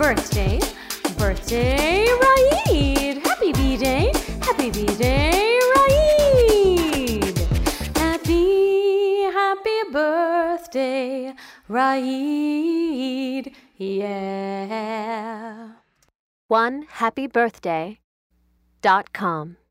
birthday, birthday, Raeed. Happy B-Day, happy B-Day, Raeed. Happy birthday, Raeed. Yeah. OneHappyBirthday.com